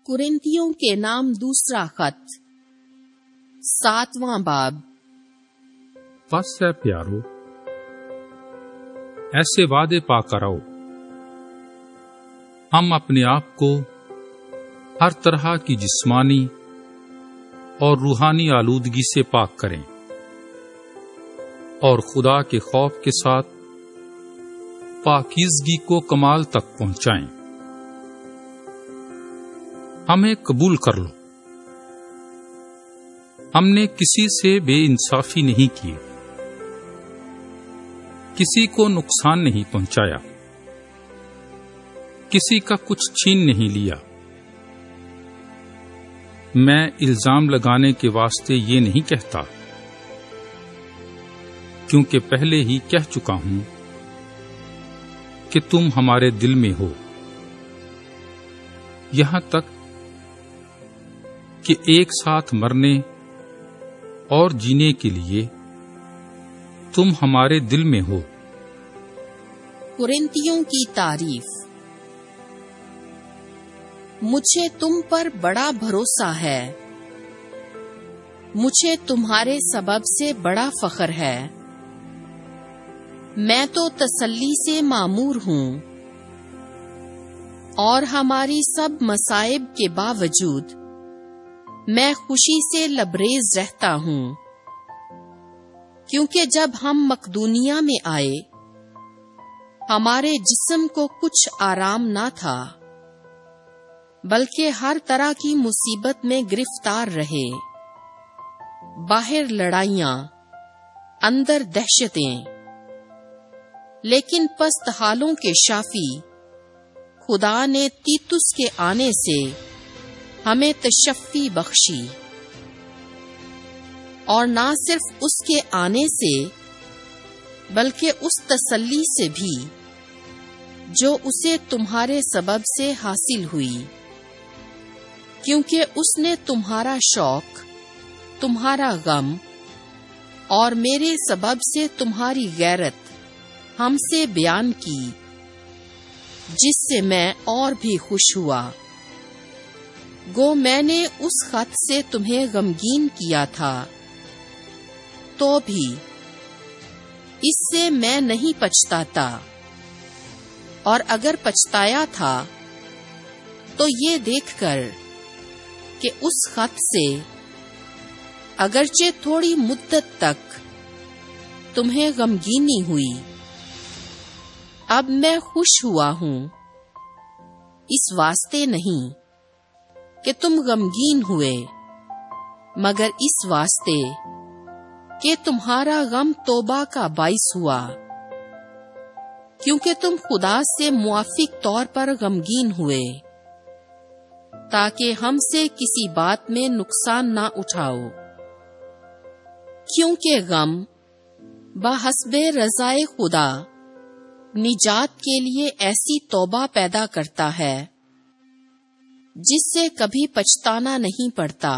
कुरिन्थियों के नाम दूसरा खत 7वां बाब। बस है प्यारो, ऐसे वादे पाकर आओ, हम अपने आप को हर तरह की जिस्मानी और रूहानी आलूदगी से पाक करें और खुदा के खौफ के साथ पाकीज़गी को कमाल तक पहुंचाएं। हमें कबूल कर लो, हमने किसी से बेइंसाफी नहीं की, किसी को नुकसान नहीं पहुंचाया, किसी का कुछ छीन नहीं लिया। मैं इल्जाम लगाने के वास्ते ये नहीं कहता, क्योंकि पहले ही कह चुका हूं कि तुम हमारे दिल में हो, यहां तक कि एक साथ मरने और जीने के लिए तुम हमारे दिल में हो। कुरिन्थियों की तारीफ। मुझे तुम पर बड़ा भरोसा है, मुझे तुम्हारे सबब से बड़ा फख्र है। मैं तो तसल्ली से मामूर हूं और हमारी सब मसाइब के बावजूद मैं खुशी से लबरेज रहता हूं, क्योंकि जब हम मकदूनिया में आए हमारे जिस्म को कुछ आराम ना था, बल्कि हर तरह की मुसीबत में गिरफ्तार रहे। बाहर लड़ाइयां, अंदर दहशतें, लेकिन पस्त हालों के शाफी खुदा ने तीतुस के आने से हमें तशफ़ी बख्शी, और ना सिर्फ उसके आने से बल्कि उस तसल्ली से भी जो उसे तुम्हारे सबब से हासिल हुई, क्योंकि उसने तुम्हारा शौक, तुम्हारा गम और मेरे सबब से तुम्हारी गैरत हमसे बयान की, जिससे मैं और भी खुश हुआ। गो मैंने उस खत से तुम्हें गमगीन किया था, तो भी इससे मैं नहीं पछताता, और अगर पछताया था तो ये देखकर कि उस खत से अगरचे थोड़ी मुद्दत तक तुम्हें गमगीनी हुई, अब मैं खुश हुआ हूं, इस वास्ते नहीं कि तुम गमगीन हुए, मगर इस वास्ते कि तुम्हारा गम तौबा का बाइस हुआ, क्योंकि तुम खुदा से मुआफिक तौर पर गमगीन हुए, ताकि हमसे किसी बात में नुकसान ना उठाओ। क्योंकि गम बहस्बे रज़ाए खुदा निजात के लिए ऐसी तौबा पैदा करता है जिससे कभी पछताना नहीं पड़ता,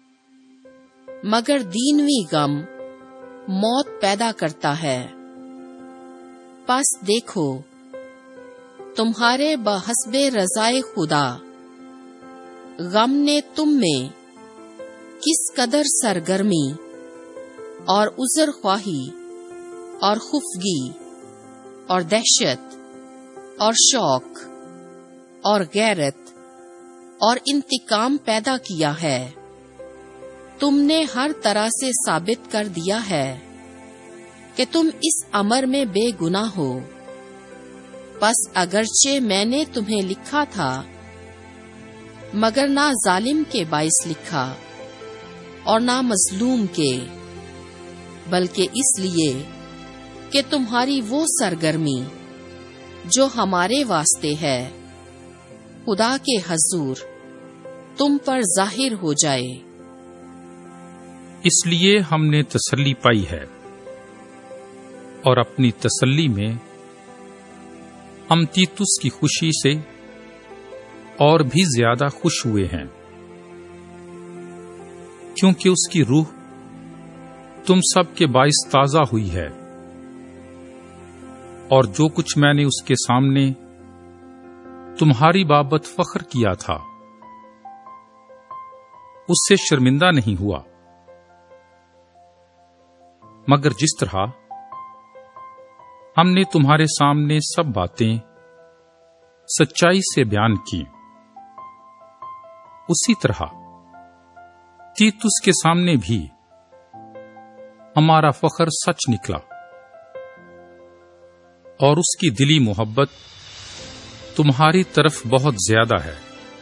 मगर दीनवी गम मौत पैदा करता है। बस देखो, तुम्हारे बहस्बे रज़ाए खुदा गम ने तुम में किस कदर सरगर्मी और उज़र ख्वाही और खुफगी और दहशत और शौक और गैरत और इंतकाम पैदा किया है। तुमने हर तरह से साबित कर दिया है कि तुम इस अमर में बेगुनाह हो। बस अगरचे मैंने तुम्हें लिखा था, मगर ना जालिम के बाइस लिखा और ना मजलूम के, बल्कि इसलिए कि तुम्हारी वो सरगर्मी जो हमारे वास्ते है खुदा के हजूर तुम पर जाहिर हो जाए। इसलिए हमने तसल्ली पाई है, और अपनी तसल्ली में हम तीतुस की खुशी से और भी ज्यादा खुश हुए हैं, क्योंकि उसकी रूह तुम सब के बाइस ताजा हुई है, और जो कुछ मैंने उसके सामने तुम्हारी बाबत फख्र किया था اس سے شرمندہ نہیں ہوا، مگر جس طرح ہم نے تمہارے سامنے سب باتیں سچائی سے بیان کی، اسی طرح تیتس کے سامنے بھی ہمارا فخر سچ نکلا، اور اس کی دلی محبت تمہاری طرف بہت زیادہ ہے،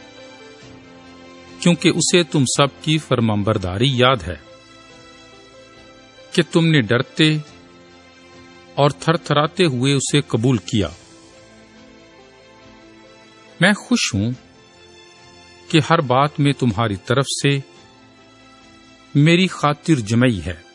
کیونکہ اسے تم سب کی فرمانبرداری یاد ہے کہ تم نے ڈرتے اور تھر تھراتے ہوئے اسے قبول کیا۔ میں خوش ہوں کہ ہر بات میں تمہاری طرف سے میری خاطر جمعی ہے۔